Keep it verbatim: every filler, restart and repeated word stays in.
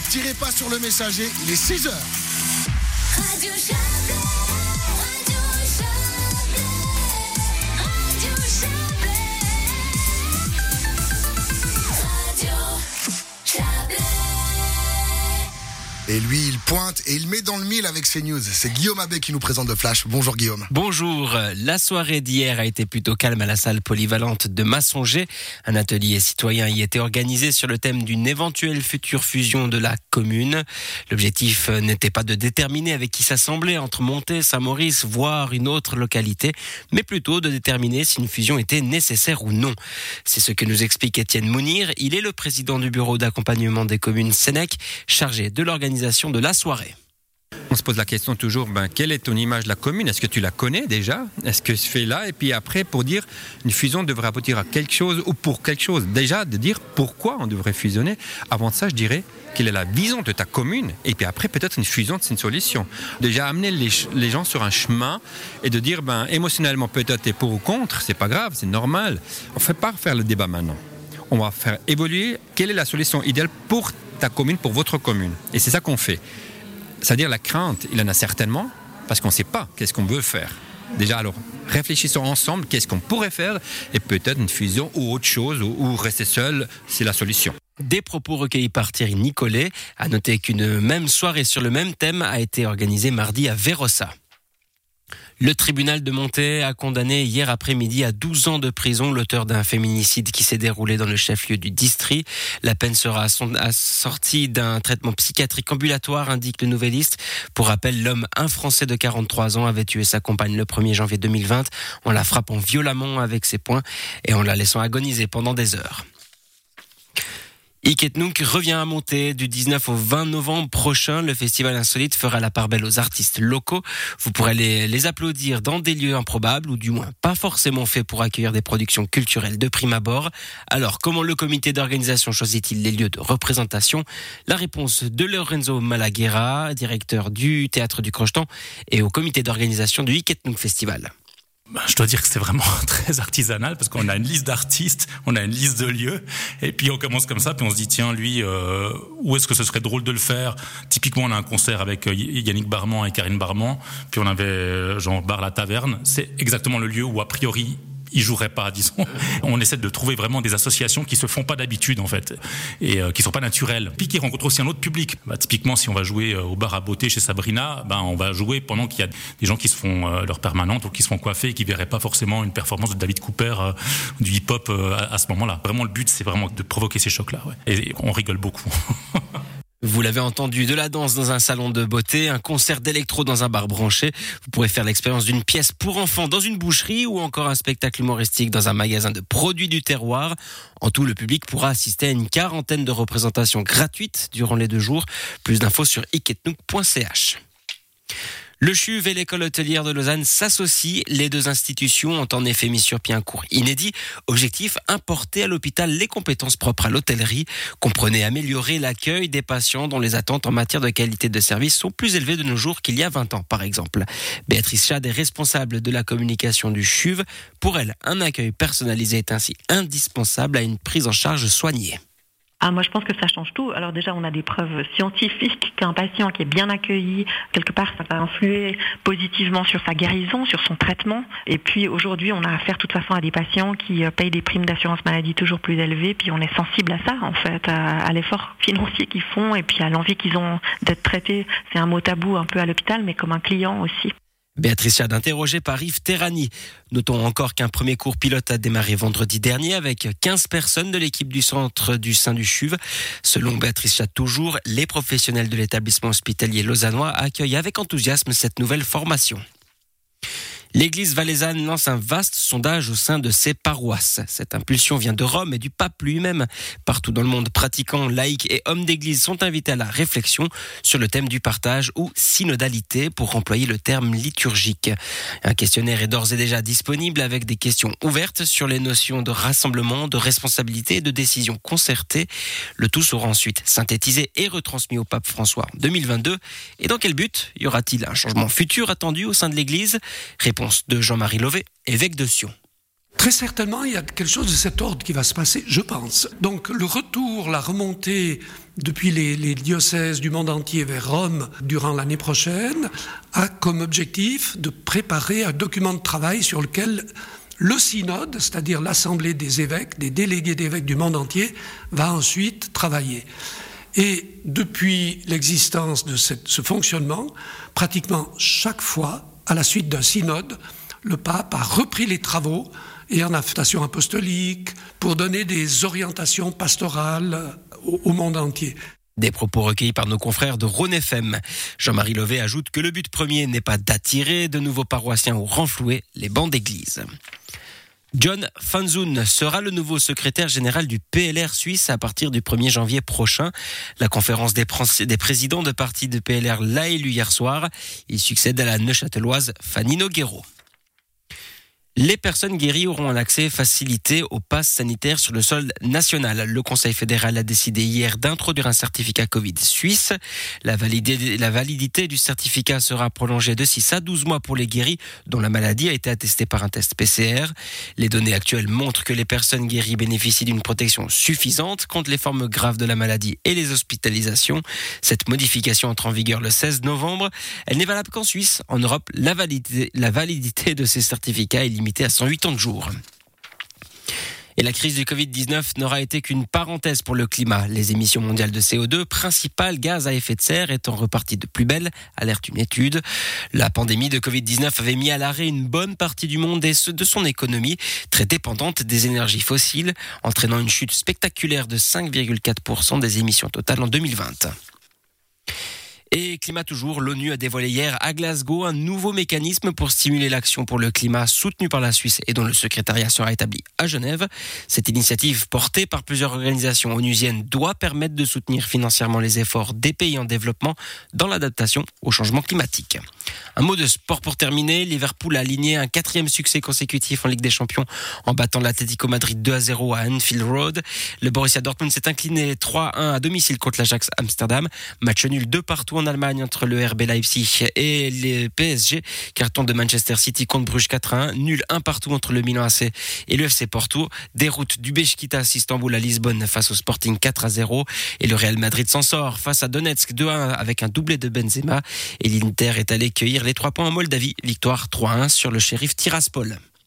tirez pas sur le messager, il est six heures. Radio Chablais, Radio Chablais, Radio Chablais, Radio Chablais. Et lui, il pointe et il met dans le mille avec ses news. C'est Guillaume Abbé qui nous présente le Flash. Bonjour Guillaume. Bonjour. La soirée d'hier a été plutôt calme à la salle polyvalente de Massonger. Un atelier citoyen y était organisé sur le thème d'une éventuelle future fusion de la commune. L'objectif n'était pas de déterminer avec qui s'assembler entre Montet, Saint-Maurice, voire une autre localité, mais plutôt de déterminer si une fusion était nécessaire ou non. C'est ce que nous explique Étienne Mounir. Il est le président du bureau d'accompagnement des communes Sénèque, chargé de l'organisation de la soirée. On se pose la question toujours, ben, quelle est ton image de la commune ? Est-ce que tu la connais déjà ? Est-ce que je fais là ? Et puis après, pour dire, une fusion devrait aboutir à quelque chose ou pour quelque chose. Déjà, de dire pourquoi on devrait fusionner. Avant de ça, je dirais, quelle est la vision de ta commune ? Et puis après, peut-être une fusion, c'est une solution. Déjà, amener les, les gens sur un chemin et de dire, ben, émotionnellement, peut-être t'es pour ou contre, c'est pas grave, c'est normal. On ne fait pas refaire le débat maintenant. On va faire évoluer quelle est la solution idéale pour ta commune, pour votre commune. Et c'est ça qu'on fait. C'est-à-dire la crainte, il en a certainement, parce qu'on ne sait pas qu'est-ce qu'on veut faire. Déjà, alors, réfléchissons ensemble, qu'est-ce qu'on pourrait faire, et peut-être une fusion ou autre chose, ou, ou rester seul, c'est la solution. Des propos recueillis par Thierry Nicolet. À noter qu'une même soirée sur le même thème a été organisée mardi à Vérossa. Le tribunal de Montet a condamné hier après-midi à douze ans de prison l'auteur d'un féminicide qui s'est déroulé dans le chef-lieu du district. La peine sera assortie d'un traitement psychiatrique ambulatoire, indique le Nouvelliste. Pour rappel, l'homme, un Français de quarante-trois ans, avait tué sa compagne le premier janvier deux mille vingt en la frappant violemment avec ses poings et en la laissant agoniser pendant des heures. Iketnouk revient à Montet du dix-neuf au vingt novembre prochain. Le festival insolite fera la part belle aux artistes locaux. Vous pourrez les, les applaudir dans des lieux improbables ou du moins pas forcément faits pour accueillir des productions culturelles de prime abord. Alors, comment le comité d'organisation choisit-il les lieux de représentation ? La réponse de Lorenzo Malaguerra, directeur du Théâtre du Crochetan et au comité d'organisation du Iketnouk Festival. Ben, je dois dire que c'est vraiment très artisanal parce qu'on a une liste d'artistes, on a une liste de lieux et puis on commence comme ça puis on se dit tiens lui euh, où est-ce que ce serait drôle de le faire ? Typiquement on a un concert avec Yannick Barman et Karine Barman puis on avait genre Bar La Taverne, c'est exactement le lieu où a priori ils joueraient pas, disons. On essaie de trouver vraiment des associations qui se font pas d'habitude, en fait, et euh, qui sont pas naturelles. Puis qui rencontrent aussi un autre public. Bah, typiquement, si on va jouer euh, au bar à beauté chez Sabrina, bah, on va jouer pendant qu'il y a des gens qui se font euh, leur permanente ou qui se font coiffer et qui verraient pas forcément une performance de David Cooper, euh, du hip-hop euh, à, à ce moment-là. Vraiment, le but, c'est vraiment de provoquer ces chocs-là. Ouais. Et, et on rigole beaucoup. Vous l'avez entendu, de la danse dans un salon de beauté, un concert d'électro dans un bar branché. Vous pourrez faire l'expérience d'une pièce pour enfants dans une boucherie ou encore un spectacle humoristique dans un magasin de produits du terroir. En tout, le public pourra assister à une quarantaine de représentations gratuites durant les deux jours. Plus d'infos sur iketnouk point c h. Le CHUV et l'école hôtelière de Lausanne s'associent. Les deux institutions ont en effet mis sur pied un cours inédit. Objectif, importer à l'hôpital les compétences propres à l'hôtellerie. Comprenez améliorer l'accueil des patients dont les attentes en matière de qualité de service sont plus élevées de nos jours qu'il y a vingt ans, par exemple. Béatrice Chad est responsable de la communication du CHUV. Pour elle, un accueil personnalisé est ainsi indispensable à une prise en charge soignée. Ah, moi, je pense que ça change tout. Alors déjà, on a des preuves scientifiques qu'un patient qui est bien accueilli, quelque part, ça va influer positivement sur sa guérison, sur son traitement. Et puis, aujourd'hui, on a affaire, de toute façon, à des patients qui payent des primes d'assurance maladie toujours plus élevées. Puis, on est sensible à ça, en fait, à, à l'effort financier qu'ils font et puis à l'envie qu'ils ont d'être traités. C'est un mot tabou un peu à l'hôpital, mais comme un client aussi. Béatrice Chad, interrogée par Yves Terrani. Notons encore qu'un premier cours pilote a démarré vendredi dernier avec quinze personnes de l'équipe du centre du sein du CHUV. Selon Béatrice Chad toujours, les professionnels de l'établissement hospitalier lausannois accueillent avec enthousiasme cette nouvelle formation. L'église valaisanne lance un vaste sondage au sein de ses paroisses. Cette impulsion vient de Rome et du pape lui-même. Partout dans le monde, pratiquants, laïcs et hommes d'église sont invités à la réflexion sur le thème du partage ou synodalité pour employer le terme liturgique. Un questionnaire est d'ores et déjà disponible avec des questions ouvertes sur les notions de rassemblement, de responsabilité et de décision concertée. Le tout sera ensuite synthétisé et retransmis au pape François en deux mille vingt-deux. Et dans quel but ? Y aura-t-il un changement futur attendu au sein de l'église ? Réponse de Jean-Marie Lové, évêque de Sion. Très certainement, il y a quelque chose de cet ordre qui va se passer, je pense. Donc le retour, la remontée depuis les, les diocèses du monde entier vers Rome durant l'année prochaine a comme objectif de préparer un document de travail sur lequel le synode, c'est-à-dire l'assemblée des évêques, des délégués d'évêques du monde entier, va ensuite travailler. Et depuis l'existence de cette, ce fonctionnement, pratiquement chaque fois, à la suite d'un synode, le pape a repris les travaux et en affectation apostolique pour donner des orientations pastorales au, au monde entier. Des propos recueillis par nos confrères de Rhône F M. Jean-Marie Levet ajoute que le but premier n'est pas d'attirer de nouveaux paroissiens ou renflouer les bancs d'église. John Fanzoun sera le nouveau secrétaire général du P L R suisse à partir du premier janvier prochain. La conférence des, pr- des présidents de parti de P L R l'a élu hier soir. Il succède à la neuchâteloise Fanny Nogueiro. Les personnes guéries auront un accès facilité au pass sanitaire sur le sol national. Le Conseil fédéral a décidé hier d'introduire un certificat Covid suisse. La validité, la validité du certificat sera prolongée de six à douze mois pour les guéris dont la maladie a été attestée par un test P C R. Les données actuelles montrent que les personnes guéries bénéficient d'une protection suffisante contre les formes graves de la maladie et les hospitalisations. Cette modification entre en vigueur le seize novembre. Elle n'est valable qu'en Suisse. En Europe, la validité, la validité de ces certificats est limitée à cent huit ans de jours. Et la crise du covid dix-neuf n'aura été qu'une parenthèse pour le climat. Les émissions mondiales de C O deux, principal gaz à effet de serre, étant reparties de plus belle, alerte une étude. La pandémie de covid dix-neuf avait mis à l'arrêt une bonne partie du monde et de son économie, très dépendante des énergies fossiles, entraînant une chute spectaculaire de cinq virgule quatre pour cent des émissions totales en deux mille vingt. Et climat toujours, l'ONU a dévoilé hier à Glasgow un nouveau mécanisme pour stimuler l'action pour le climat soutenu par la Suisse et dont le secrétariat sera établi à Genève. Cette initiative portée par plusieurs organisations onusiennes doit permettre de soutenir financièrement les efforts des pays en développement dans l'adaptation au changement climatique. Un mot de sport pour terminer. Liverpool a aligné un quatrième succès consécutif en Ligue des Champions en battant l'Atlético Madrid deux à zéro à Anfield Road. Le Borussia Dortmund s'est incliné trois à un à domicile contre l'Ajax Amsterdam. Match nul deux partout en Allemagne entre le R B Leipzig et le P S G. Carton de Manchester City contre Bruges quatre à un. Nul un partout entre le Milan A C et le F C Porto. Déroute du Beşiktaş Istanbul à Lisbonne face au Sporting quatre à zéro. Et le Real Madrid s'en sort face à Donetsk deux à un avec un doublé de Benzema. Et l'Inter est allé cueillir les trois points en Moldavie. Victoire trois à un sur le Sheriff Tiraspol.